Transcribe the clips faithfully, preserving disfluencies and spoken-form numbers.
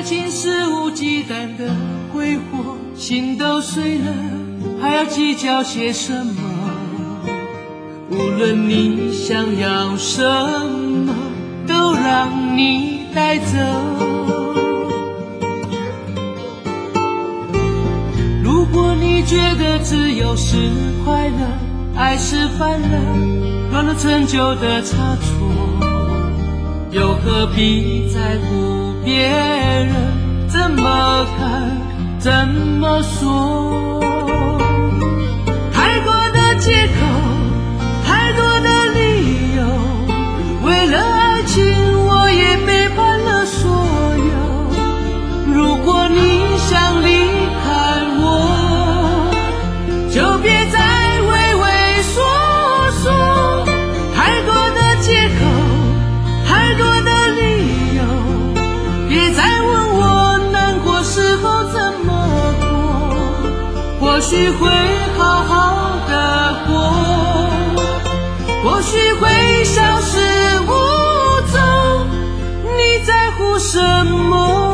情肆无忌惮的挥霍，心都碎了，还要计较些什么？无论你想要什么，都让你带走。如果你觉得自由是快乐，爱是烦了，乱了陈旧的差错，又何必在乎别人怎么看怎么说？太多的借口，太多的理由，为了爱情我也背叛了所有。如果你想离开我，就别再畏畏缩缩。太多的借口，太多的理由，别再问我难过时候怎么过。或许会好好的过，或许会消失无踪，你在乎什么？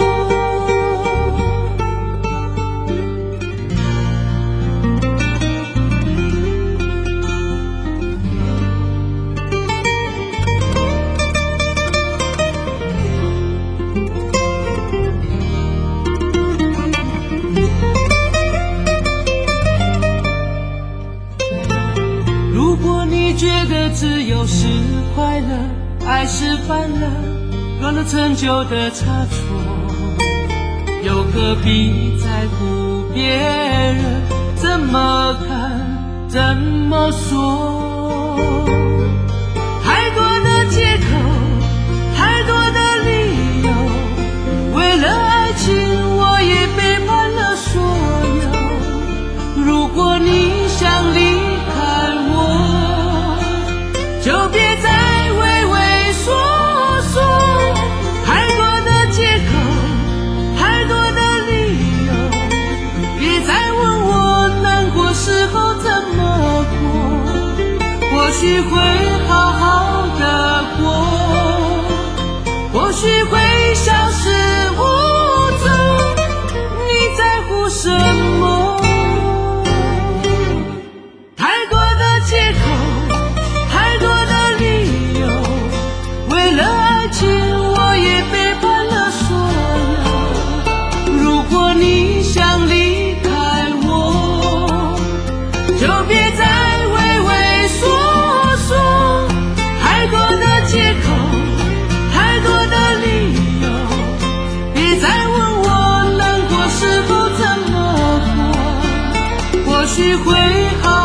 如果你觉得自由是快乐，爱是烦了，乱了陈旧的差错，又何必在乎别人怎么看怎么说？太多的借口，太多的理由，为了爱情我也背叛了所有。如果你想离开我，就别再畏畏缩缩。太多的借口，太多的理由，别再问我难过时候怎么过。或许会好好的过，或许会消失无踪，你在乎什么？太多的借口，太多的理由，为了爱情我也背叛了所有。如果你想离开我，就别再畏畏缩缩。太多的借口，太多的理由，别再问我难过时候怎么过。或许会好